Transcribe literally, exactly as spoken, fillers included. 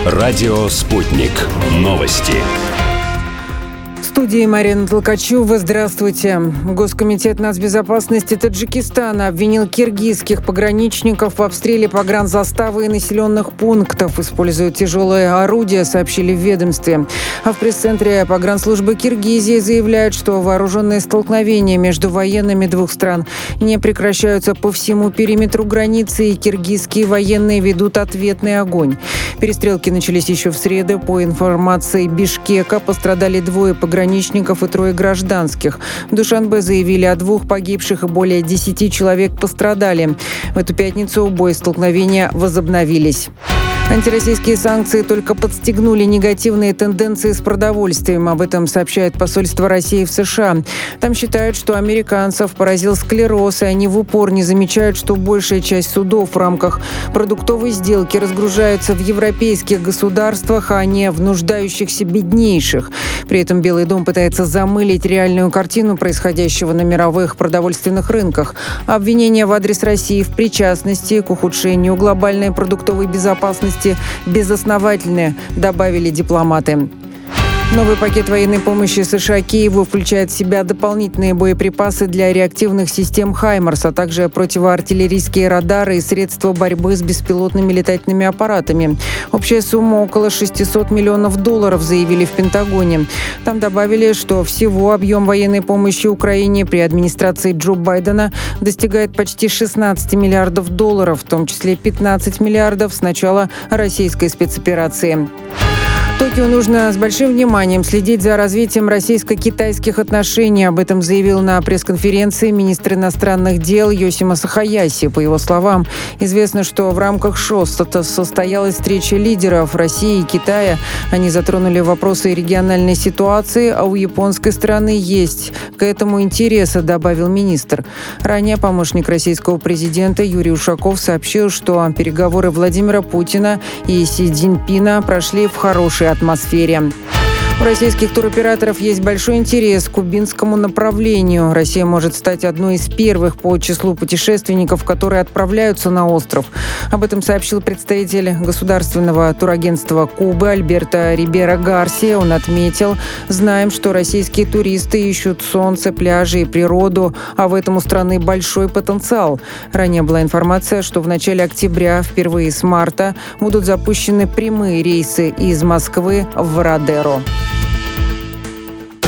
Радио «Спутник». Новости. В студии Марина Толкачева. Здравствуйте. Госкомитет нацбезопасности Таджикистана обвинил киргизских пограничников в обстреле погранзаставы и населенных пунктов. Используют тяжелые орудия, сообщили в ведомстве. А в пресс-центре погранслужбы Киргизии заявляют, что вооруженные столкновения между военными двух стран не прекращаются по всему периметру границы, и киргизские военные ведут ответный огонь. Перестрелки начались еще в среду. По информации Бишкека, пострадали двое пограничников и трое гражданских. В Душанбе заявили о двух погибших и более десяти человек пострадали. В эту пятницу бои столкновения возобновились. Антироссийские санкции только подстегнули негативные тенденции с продовольствием. Об этом сообщает посольство России в США. Там считают, что американцев поразил склероз, и они в упор не замечают, что большая часть судов в рамках продуктовой сделки разгружаются в европейских государствах, а не в нуждающихся беднейших. При этом Белый дом пытается замылить реальную картину происходящего на мировых продовольственных рынках. Обвинения в адрес России в причастности к ухудшению глобальной продуктовой безопасности безосновательные, добавили дипломаты. Новый пакет военной помощи США Киеву включает в себя дополнительные боеприпасы для реактивных систем «Хаймарс», а также противоартиллерийские радары и средства борьбы с беспилотными летательными аппаратами. Общая сумма около шестьсот миллионов долларов, заявили в Пентагоне. Там добавили, что всего объем военной помощи Украине при администрации Джо Байдена достигает почти шестнадцать миллиардов долларов, в том числе пятнадцать миллиардов с начала российской спецоперации. Токио нужно с большим вниманием следить за развитием российско-китайских отношений. Об этом заявил на пресс-конференции министр иностранных дел Йосимаса Хаяси. По его словам, известно, что в рамках ШОС состоялась встреча лидеров России и Китая. Они затронули вопросы региональной ситуации, а у японской стороны есть к этому интересы, добавил министр. Ранее помощник российского президента Юрий Ушаков сообщил, что переговоры Владимира Путина и Си Цзиньпина прошли в хорошей атмосфере. У российских туроператоров есть большой интерес к кубинскому направлению. Россия может стать одной из первых по числу путешественников, которые отправляются на остров. Об этом сообщил представитель государственного турагентства Кубы Альберто Рибера Гарсия. Он отметил: «Знаем, что российские туристы ищут солнце, пляжи и природу, а в этом у страны большой потенциал». Ранее была информация, что в начале октября, впервые с марта, будут запущены прямые рейсы из Москвы в Родеро.